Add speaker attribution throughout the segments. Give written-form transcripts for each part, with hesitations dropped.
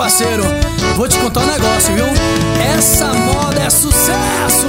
Speaker 1: parceiro, vou te contar um negócio, viu? Essa moda é sucesso!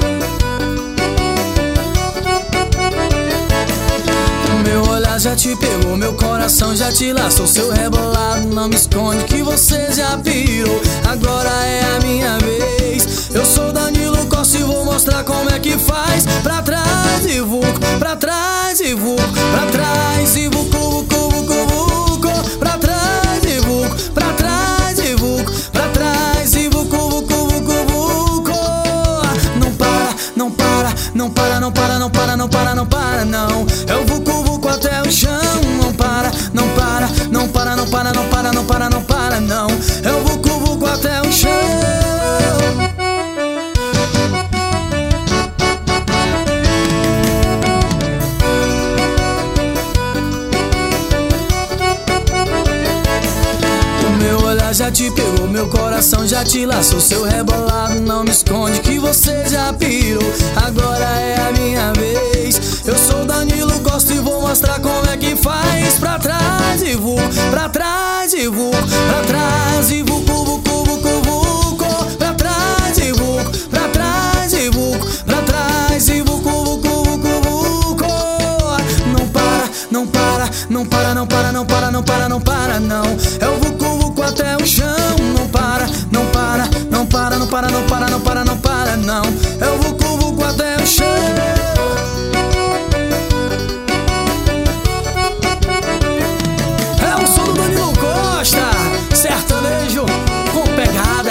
Speaker 1: Meu olhar já te pegou, meu coração já te laçou. Seu rebolado não me esconde que você já pirou. Agora é a minha vez. Eu sou Danilo Costa e vou mostrar como é que faz. Pra trás e vuco, pra trás e vuco, pra trás e vuco, vuco, vuco, vuco. Pra trás e vuco, pra trás e vuco, pra trás e vuco, vuco, vuco, vuco. Não para, não para, não para, não para, não para, não para, não para, não. É o vucu vucu até o chão. Não para, não para, não para, não para, não para, não para, não para, não. É o vucu vucu até o chão. Já te pegou, meu coração já te laçou. Seu rebolado não me esconde que você já pirou. Agora é a minha vez. Eu sou Danilo Costa e vou mostrar como é que faz. Pra trás e vuco, pra trás e vuco, pra trás e vuco, vuco, vuco, vuco. Pra trás e vuco, pra trás e vuco, pra trás e vuco, vuco, vuco, vuco. Não para, não para, não para, não para, não para, não para, não para, não. É o vucu vucu até o chão. Não para, não para, não para, não para, não para, não para, não para, não. É o vucu vucu até o chão. É o som do Danilo Costa, sertanejo com pegada.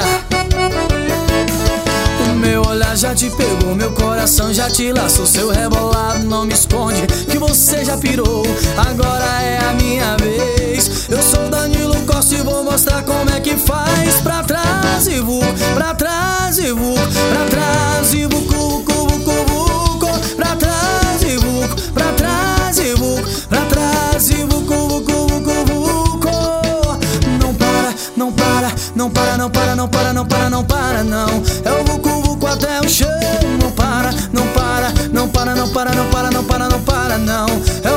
Speaker 1: O meu olhar já te pegou, meu coração já te laçou. Seu rebolado não me esconde que você já pirou. Agora é a minha vez. Eu sou Danilo Costa e vou mostrar como é que faz. Pra trás e vuco, pra trás e vuco, pra trás e vuco, vuco, vuco, vuco. Pra trás e vuco, pra trás e vuco, pra trás e vuco, vuco, vuco, vuco. Não para, não para, não para, não para, não para, não para, não para, não. É o vucu vucu até o chão. Não para, não para, não para, não para, não para, não para, não para, não. É